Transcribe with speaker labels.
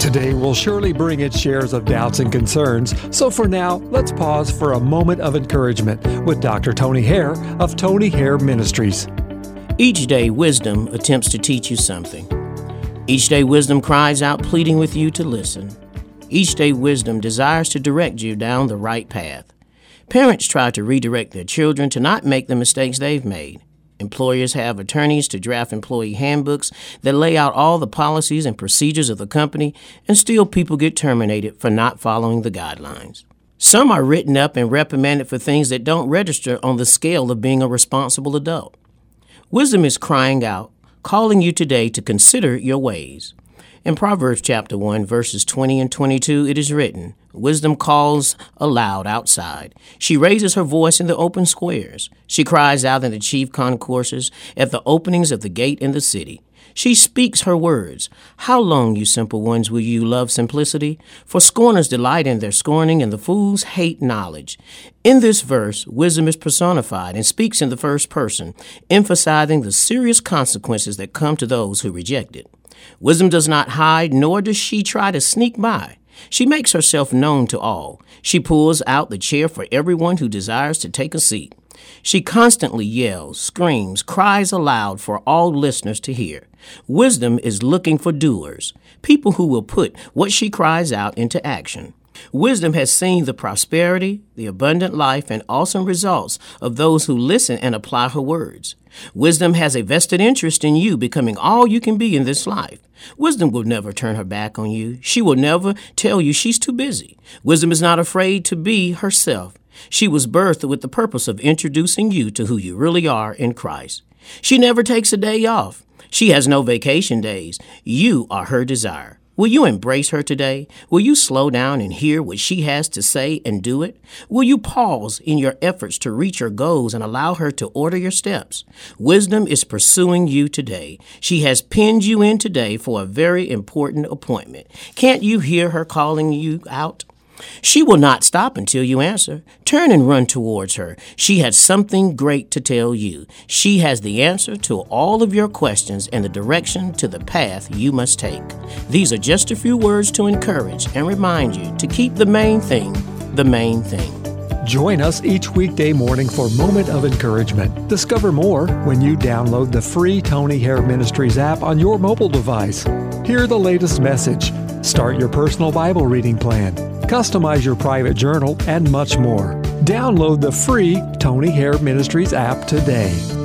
Speaker 1: Today will surely bring its shares of doubts and concerns, so for now, let's pause for a moment of encouragement with Dr. Tony Hare of Tony Hare Ministries.
Speaker 2: Each day, wisdom attempts to teach you something. Each day, wisdom cries out, pleading with you to listen. Each day, wisdom desires to direct you down the right path. Parents try to redirect their children to not make the mistakes they've made. Employers have attorneys to draft employee handbooks that lay out all the policies and procedures of the company, and still people get terminated for not following the guidelines. Some are written up and reprimanded for things that don't register on the scale of being a responsible adult. Wisdom is crying out, calling you today to consider your ways. In Proverbs chapter 1, verses 20 and 22, it is written, "Wisdom calls aloud outside. She raises her voice in the open squares. She cries out in the chief concourses, at the openings of the gate in the city. She speaks her words. How long, you simple ones, will you love simplicity? For scorners delight in their scorning, and the fools hate knowledge." In this verse, wisdom is personified and speaks in the first person, emphasizing the serious consequences that come to those who reject it. Wisdom does not hide, nor does she try to sneak by. She makes herself known to all. She pulls out the chair for everyone who desires to take a seat. She constantly yells, screams, cries aloud for all listeners to hear. Wisdom is looking for doers, people who will put what she cries out into action. Wisdom has seen the prosperity, the abundant life, and awesome results of those who listen and apply her words. Wisdom has a vested interest in you becoming all you can be in this life. Wisdom will never turn her back on you. She will never tell you she's too busy. Wisdom is not afraid to be herself. She was birthed with the purpose of introducing you to who you really are in Christ. She never takes a day off. She has no vacation days. You are her desire. Will you embrace her today? Will you slow down and hear what she has to say and do it? Will you pause in your efforts to reach your goals and allow her to order your steps? Wisdom is pursuing you today. She has pinned you in today for a very important appointment. Can't you hear her calling you out? She will not stop until you answer. Turn and run towards her. She has something great to tell you. She has the answer to all of your questions and the direction to the path you must take. These are just a few words to encourage and remind you to keep the main thing the main thing.
Speaker 1: Join us each weekday morning for Moment of Encouragement. Discover more when you download the free Tony Hare Ministries app on your mobile device. Hear the latest message. Start your personal Bible reading plan. Customize your private journal and much more. Download the free Tony Hare Ministries app today.